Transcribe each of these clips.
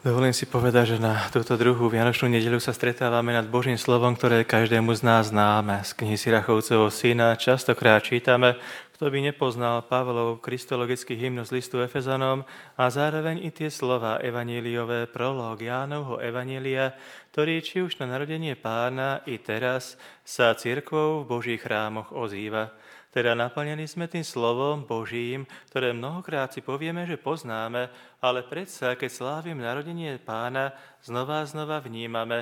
Dovolím si povedať, že na túto druhú Vianočnú nedeľu sa stretávame nad Božím slovom, ktoré každému z nás známe. Z knihy Sirachovcovho syna častokrát čítame, kto by nepoznal Pavlov kristologický hymnus listu Efezanom a zároveň i tie slova evaníliové prológ Jánovho evanília, ktorý či už na narodenie Pána i teraz sa cirkvou v Božích chrámoch ozýva. Teda naplnení sme tým slovom Božím, ktoré mnohokrát si povieme, že poznáme, ale predsa, keď slávim narodenie Pána, znova vnímame,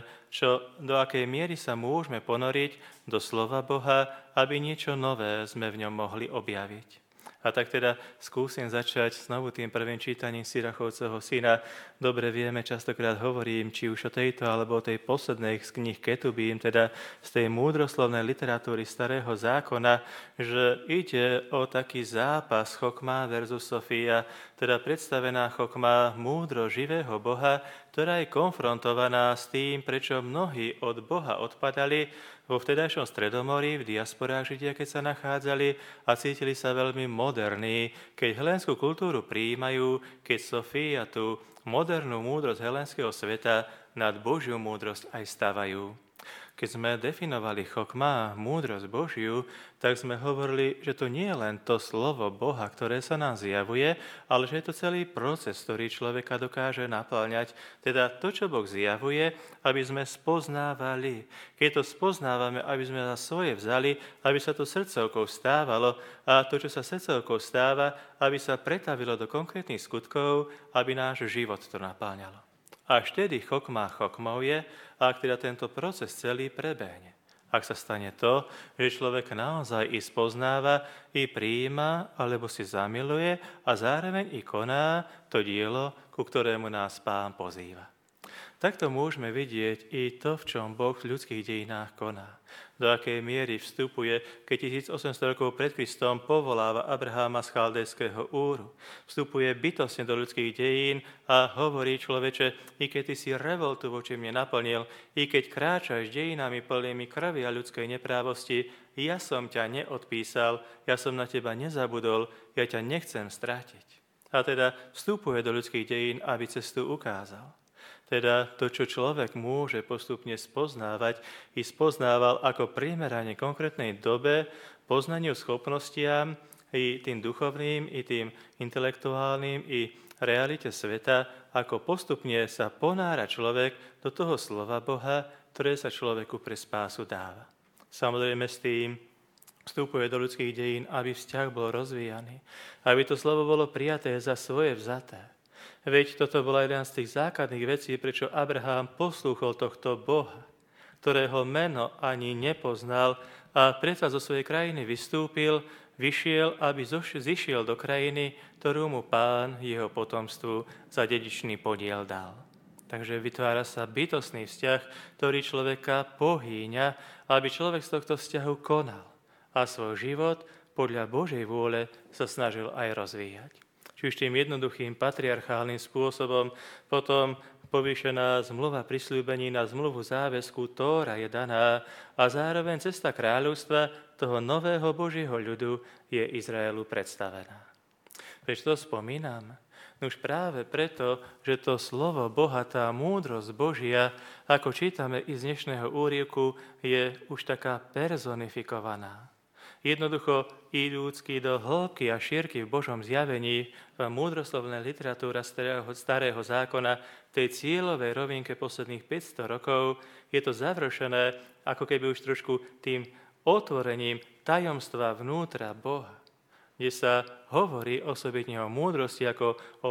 do akej miery sa môžeme ponoriť do slova Boha, aby niečo nové sme v ňom mohli objaviť. A tak teda skúsim začať znovu tým prvým čítaním Sirachovcovho syna. Dobre vieme, častokrát hovorím, či už o tejto, alebo o tej poslednej z kníh Ketubím, teda z tej múdroslovnej literatúry Starého zákona, že ide o taký zápas chokma versus Sofia, teda predstavená chokma múdro živého Boha, ktorá je konfrontovaná s tým, prečo mnohí od Boha odpadali vo vtedajšom Stredomorí, v diasporách Židia, keď sa nachádzali a cítili sa veľmi moderní, keď helénsku kultúru prijímajú, keď Sofia tú modernú múdrosť helénskeho sveta nad Božiu múdrosť aj stavajú. Keď sme definovali chokma, múdrosť Božiu, tak sme hovorili, že to nie je len to slovo Boha, ktoré sa nám zjavuje, ale že je to celý proces, ktorý človeka dokáže naplňať. Teda to, čo Boh zjavuje, aby sme spoznávali. Keď to spoznávame, aby sme za svoje vzali, aby sa to srdcovkou stávalo a to, čo sa srdcovkou stáva, aby sa pretavilo do konkrétnych skutkov, aby náš život to naplňalo. Až vtedy chokma chokmou je, ak teda tento proces celý prebehne. Ak sa stane to, že človek naozaj i spoznáva, i prijíma, alebo si zamiluje a zároveň i koná to dielo, ku ktorému nás Pán pozýva. Takto môžeme vidieť i to, v čom Boh v ľudských dejinách koná. Do akej miery vstupuje, keď 1800 rokov pred Kristom povoláva Abraháma z Chaldejského Úru. Vstupuje bytostne do ľudských dejín a hovorí človeče, i keď ty si revoltu voči mne naplnil, i keď kráčaš dejinami plnými krvi a ľudskej neprávosti, ja som ťa neodpísal, ja som na teba nezabudol, ja ťa nechcem stratiť. A teda vstupuje do ľudských dejín, aby cestu ukázal. Teda to, čo človek môže postupne spoznávať, i spoznával ako primerane konkrétnej dobe, poznaniu schopnostiam, i tým duchovným, i tým intelektuálnym, i realite sveta, ako postupne sa ponára človek do toho slova Boha, ktoré sa človeku pre spásu dáva. Samozrejme s tým vstupuje do ľudských dejín, aby vzťah bol rozvíjaný, aby to slovo bolo prijaté za svoje vzaté. Veď toto bola jedna z tých základných vecí, prečo Abraham poslúchol tohto Boha, ktorého meno ani nepoznal a predsa zo svojej krajiny vystúpil, vyšiel, aby zišiel do krajiny, ktorú mu Pán jeho potomstvu za dedičný podiel dal. Takže vytvára sa bytostný vzťah, ktorý človeka pohýňa, aby človek z tohto vzťahu konal a svoj život podľa Božej vôle sa snažil aj rozvíjať. Či už tým jednoduchým patriarchálnym spôsobom, potom povýšená zmluva prisľúbení na zmluvu záväzku Tóra je daná a zároveň cesta kráľovstva toho nového Božieho ľudu je Izraelu predstavená. Prečo to spomínam? Už práve preto, že to slovo Boha, tá múdrosť Božia, ako čítame i z dnešného úryvku, je už taká personifikovaná. Jednoducho idúcky do hĺbky a šírky v Božom zjavení v múdroslovnej literatúre Starého zákona, tej cieľovej rovinke posledných 500 rokov, je to završené ako keby už trošku tým otvorením tajomstva vnútra Boha, kde sa hovorí osobitne o múdrosti ako o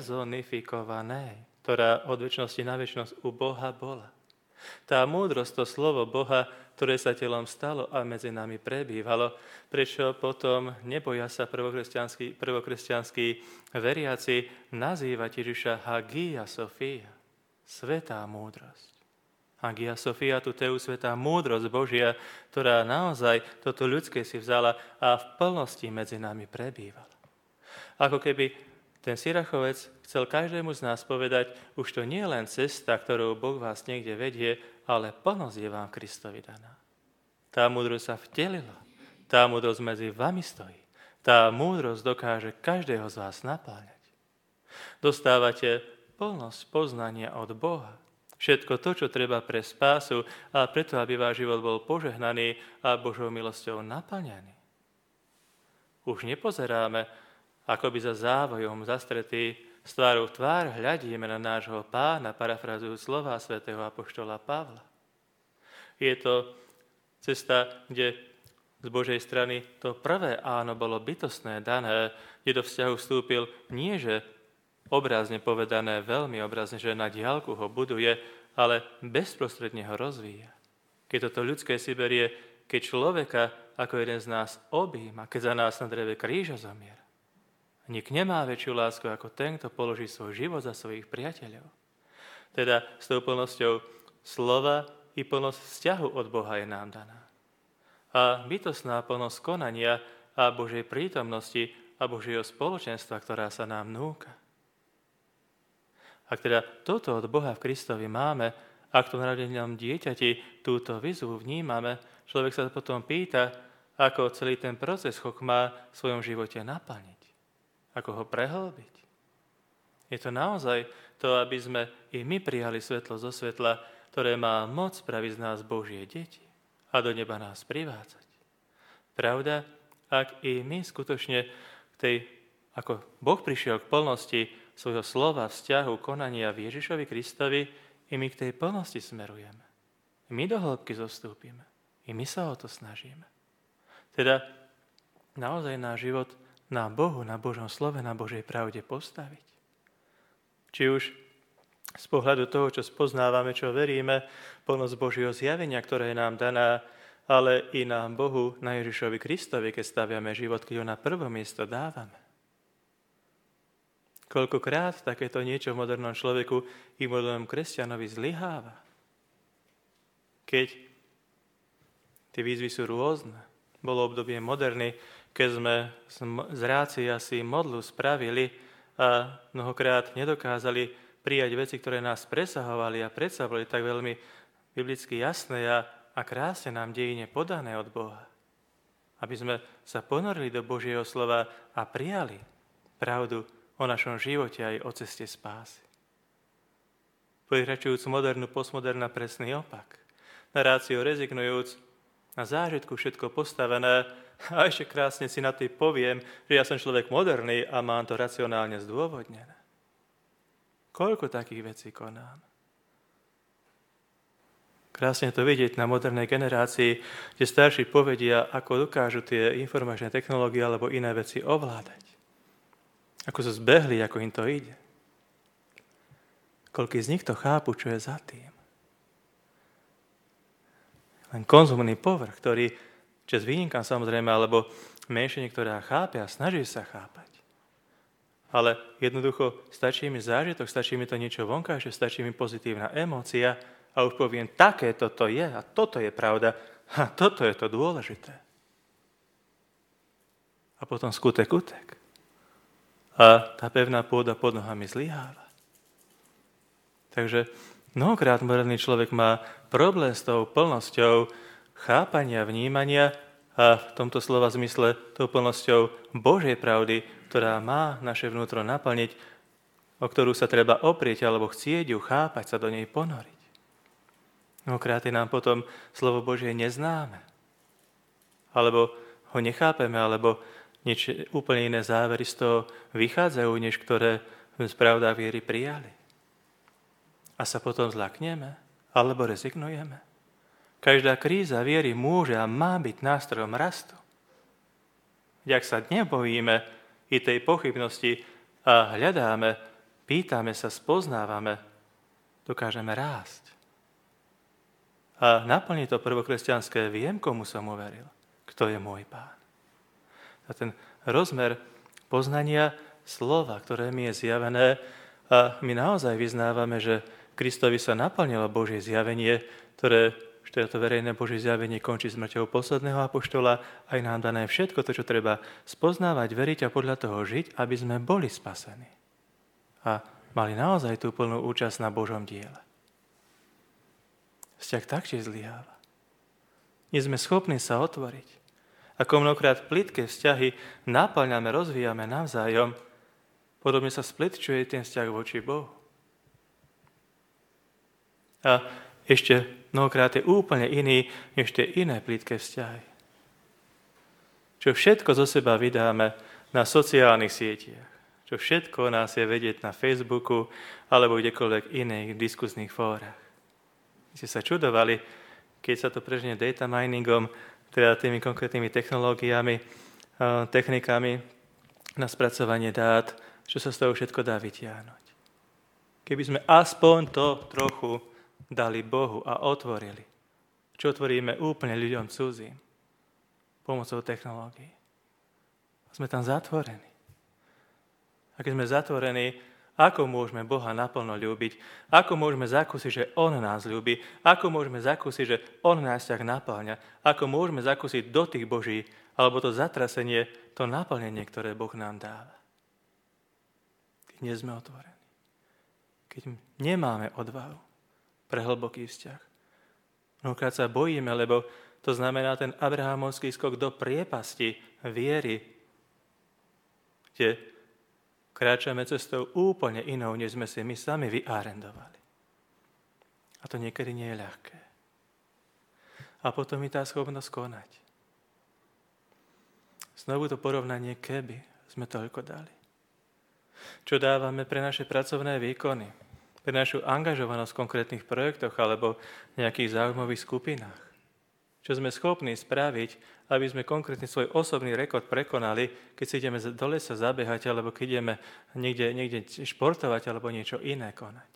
personifikovanej, ktorá od večnosti na večnosť u Boha bola. Tá múdrosť, to slovo Boha, ktoré sa telom stalo a medzi nami prebývalo, prečo potom neboja sa prvokresťanskí veriaci nazývať Ježiša Hagia Sophia, svätá múdrosť. Hagia Sophia, tu teu, svätá múdrosť Božia, ktorá naozaj toto ľudské si vzala a v plnosti medzi nami prebývala. Ako keby ten Sirachovec chcel každému z nás povedať, už to nie je len cesta, ktorou Boh vás niekde vedie, ale plnosť je vám Kristovi daná. Tá múdrosť sa vtelila, tá múdrosť medzi vami stojí, tá múdrosť dokáže každého z vás napáľať. Dostávate plnosť poznania od Boha. Všetko to, čo treba pre spásu a preto, aby váš život bol požehnaný a Božou milosťou naplňaný. Už nepozeráme, ako by za závojom zastretí, z tvárou v tvár hľadíme na nášho Pána, parafrazujú slová svätého apoštola Pavla. Je to cesta, kde z Božej strany to prvé áno bolo bytostné, dané, kde do vzťahu vstúpil nie, že obrazne povedané, veľmi obrazne, že na diaľku ho buduje, ale bezprostredne ho rozvíja. Keď toto ľudské si berie, keď človeka ako jeden z nás objíma, keď za nás na dreve kríža zomiera. Nik nemá väčšiu lásku ako ten, kto položí svoj život za svojich priateľov. Teda s tou plnosťou slova i plnosť vzťahu od Boha je nám daná. A bytostná plnosť konania a Božej prítomnosti a Božieho spoločenstva, ktorá sa nám núka. Ak teda toto od Boha v Kristovi máme, ak to narodenom dieťati túto výzvu vnímame, človek sa potom pýta, ako celý ten proces má v svojom živote naplniť. Ako ho prehlbiť. Je to naozaj to, aby sme i my prijali svetlo zo svetla, ktoré má moc spraviť z nás Božie deti a do neba nás privádzať. Pravda, ak i my skutočne ako Boh prišiel k plnosti svojho slova, vzťahu, konania v Ježišovi Kristovi, i my k tej plnosti smerujeme. I my do hĺbky zostúpime. I my sa o to snažíme. Teda naozaj náš život na Bohu, na Božom slove, na Božej pravde postaviť. Či už z pohľadu toho, čo spoznávame, čo veríme, plnosť Božieho zjavenia, ktoré je nám daná, ale i na Bohu, na Ježišovi Kristovi, keď staviame život, keď ho na prvé miesto dávame. Koľkokrát takéto niečo v modernom človeku i v modernom kresťanovi zlyháva. Keď tie výzvy sú rôzne. Bolo obdobie moderny, keď sme z rácia si modlu spravili a mnohokrát nedokázali prijať veci, ktoré nás presahovali a predsa boli tak veľmi biblicky jasné a krásne nám dejine podané od Boha. Aby sme sa ponorili do Božieho slova a prijali pravdu o našom živote aj o ceste spásy. Prekračujúc modernú, postmoderná presný opak. Na rácio rezignujúc, na zážitku všetko postavené a ešte krásne si na tým poviem, že ja som človek moderný a mám to racionálne zdôvodnené. Koľko takých vecí konám? Krásne to vidieť na modernej generácii, kde starší povedia, ako dokážu tie informačné technológie alebo iné veci ovládať. Ako sú zbehli, ako im to ide. Koľký z nich to chápu, čo je za tým. Len konzumný povrch, ktorý čas výnimkám samozrejme, alebo menšine, ktorá chápe a snaží sa chápať. Ale jednoducho stačí mi zážitok, stačí mi to niečo vonkajšie, stačí mi pozitívna emócia a už poviem, také toto je a toto je pravda a toto je to dôležité. A potom skutek utek. A tá pevná pôda pod nohami zlyháva. Takže mnohokrát moderný človek má problém s tou plnosťou chápania, vnímania a v tomto slova zmysle tou plnosťou Božej pravdy, ktorá má naše vnútro naplniť, o ktorú sa treba oprieť alebo chcieť ju chápať, sa do nej ponoriť. Mnohokrát je nám potom slovo Božie neznáme. Alebo ho nechápeme, alebo úplne iné závery z toho vychádzajú, než ktoré sme z pravda viery prijali. A sa potom zlakneme, alebo rezignujeme. Každá kríza viery môže a má byť nástrojom rastu. Ak sa nebojíme i tej pochybnosti a hľadáme, pýtame sa, spoznávame, dokážeme rásť. A naplní to prvokresťanské, viem, komu som uveril, kto je môj Pán. A ten rozmer poznania slova, ktoré mi je zjavené, a my naozaj vyznávame, že Kristovi sa naplnilo Božie zjavenie, ktoré to verejné Božie zjavenie končí smrťou posledného apoštola, aj nám dané všetko to, čo treba spoznávať, veriť a podľa toho žiť, aby sme boli spasení. A mali naozaj tú plnú účasť na Božom diele. Vzťah taktiež zlyháva. Nie sme schopní sa otvoriť. Ako mnohokrát plitké vzťahy naplňame, rozvíjame navzájom, podobne sa splitčuje ten vzťah voči Bohu. A ešte mnohokrát je úplne iný, než tie iné plitké vzťahy. Čo všetko zo seba vydáme na sociálnych sieťach. Čo všetko nás je vedieť na Facebooku alebo kdekoľvek iných diskusných fórach. My ste sa čudovali, keď sa to prežne data miningom, teda tými konkrétnymi technológiami, technikami na spracovanie dát, čo sa z toho všetko dá vytiahnuť. Keby sme aspoň to trochu dali Bohu a otvorili, čo otvoríme úplne ľuďom cudzím, pomocou technológií. Sme tam zatvorení. A keď sme zatvorení, ako môžeme Boha naplno ľúbiť? Ako môžeme zakúsiť, že On nás ľúbi? Ako môžeme zakúsiť, že On nás tak naplňa? Ako môžeme zakúsiť dotyk Boží, alebo to zatrasenie, to naplnenie, ktoré Boh nám dáva? Keď nie sme otvorení. Keď nemáme odvahu pre hlboký vzťah. Mnohokrát sa bojíme, lebo to znamená ten abrahamovský skok do priepasti viery, kde kráčame cestou úplne inou, než sme si my sami vyarendovali. A to niekedy nie je ľahké. A potom je tá schopnosť konať. Znovu to porovnanie, keby sme toľko dali. Čo dávame pre naše pracovné výkony, pre našu angažovanosť v konkrétnych projektoch alebo v nejakých záujmových skupinách. Čo sme schopní spraviť, aby sme konkrétne svoj osobný rekord prekonali, keď si ideme do lesa zabehať, alebo keď ideme niekde športovať, alebo niečo iné konať.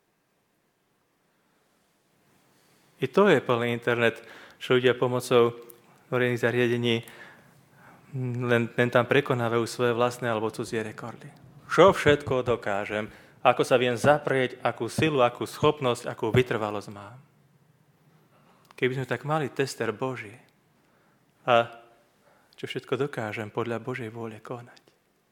I to je plný internet, čo ľudia pomocou verejných zariadení len tam prekonávajú svoje vlastné alebo cudzie rekordy. Čo všetko dokážem, ako sa viem zaprieť, akú silu, akú schopnosť, akú vytrvalosť mám. Keby sme tak mali tester Boží a čo všetko dokážem podľa Božej vôle konať.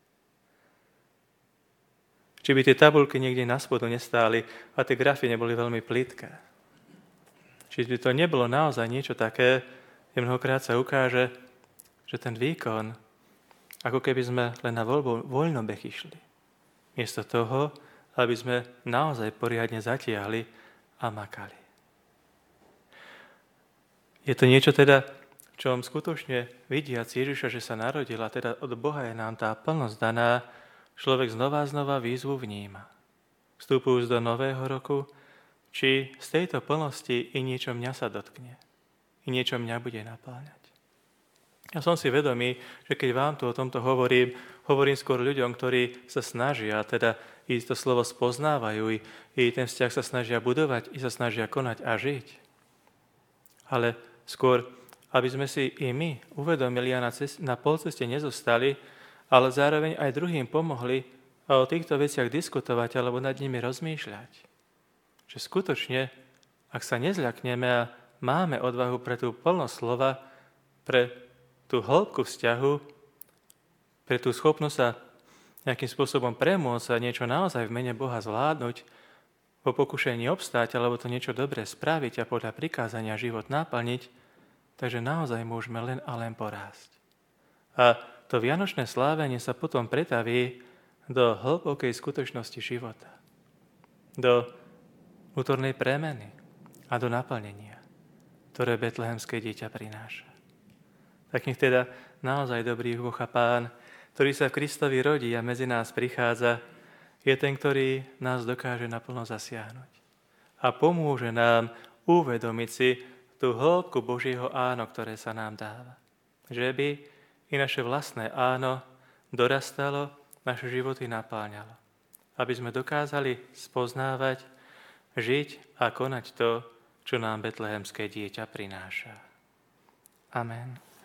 Či by tie tabulky niekde na spodu nestáli a tie grafy neboli veľmi plitké. Či by to nebolo naozaj niečo také, kde mnohokrát sa ukáže, že ten výkon, ako keby sme len na voľnobeh išli. Miesto toho, aby sme naozaj poriadne zatiahli a makali. Je to niečo teda, čom skutočne vidiac Ježiša, že sa narodil, a teda od Boha je nám tá plnosť daná, človek znova výzvu vníma. Vstupujúc do nového roku, či z tejto plnosti i niečo mňa sa dotkne, i niečo mňa bude napáľať. Ja som si vedomý, že keď vám tu o tomto hovorím skôr ľuďom, ktorí sa snažia, teda i to slovo spoznávajú, i ten vzťah sa snažia budovať, i sa snažia konať a žiť. Ale skôr, aby sme si i my uvedomili a na polceste nezostali, ale zároveň aj druhým pomohli a o týchto veciach diskutovať alebo nad nimi rozmýšľať. Že skutočne, ak sa nezľakneme a máme odvahu pre tú plnosť slova, pre tú hĺbku vzťahu, pre tú schopnosť sa nejakým spôsobom premôcť a niečo naozaj v mene Boha zvládnuť, po pokušení obstáť alebo to niečo dobré spraviť a podľa prikázania život naplniť, takže naozaj môžeme len a len porásť. A to vianočné slávenie sa potom pretaví do hlbokej skutočnosti života, do vnútornej premeny a do naplnenia, ktoré betlehemské dieťa prináša. Tak nech teda naozaj dobrý Boh a Pán, ktorý sa v Kristovi rodí a medzi nás prichádza, je ten, ktorý nás dokáže naplno zasiahnuť. A pomôže nám uvedomiť si tú hĺbku Božieho áno, ktoré sa nám dáva. Že by i naše vlastné áno dorastalo, naše životy napáňalo. Aby sme dokázali spoznávať, žiť a konať to, čo nám betlehemské dieťa prináša. Amen.